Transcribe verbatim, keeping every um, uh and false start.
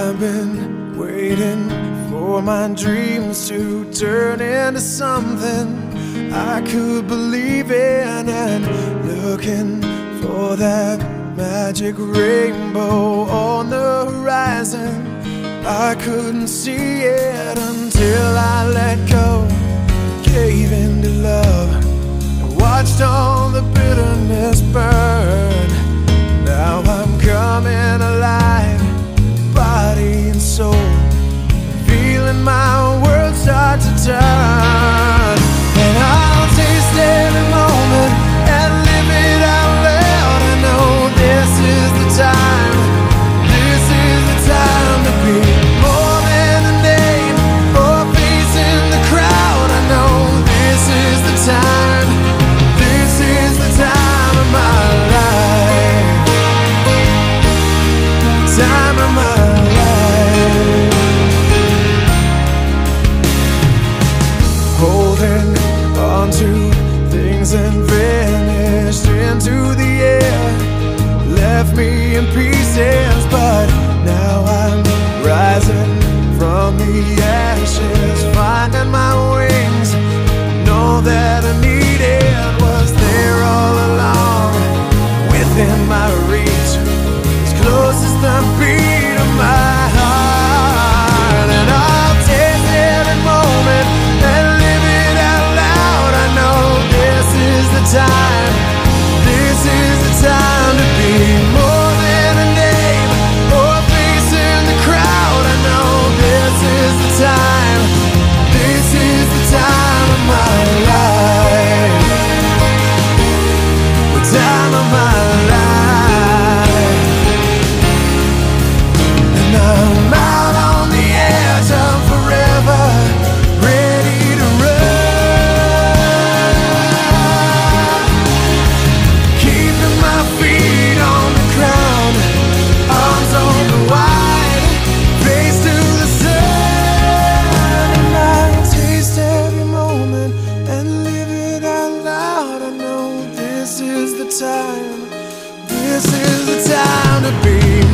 I've been waiting for my dreams to turn into something I could believe in, and looking for that magic rainbow on the horizon. I couldn't see it until I let go, gave in to love, and watched all the bitterness burn. Now I'm coming alive, body and soul, feeling my world start to turn. And I'll taste every moment and live it out loud. I know this is the time, this is the time to be more than a name or face in the crowd. I know this is the time, this is the time of my life, time of my life. Holding on to things and vanished into the air, left me in pieces, but now I'm rising from the ashes, finding my wings. Know that I needed was there all along, within my reach, as close as the beat of my heart. And I'll taste every moment and live it out loud. I know this is the time, this is the time to be more than a name or a face in the crowd. I know this is the time, this is the time of my life, the time of my life. And I'm out on the edge of forever, ready to run, keeping my feet on the ground, arms open wide, face to the sun. And I'll taste every moment and live it out loud. I know this is the time, this is the time to be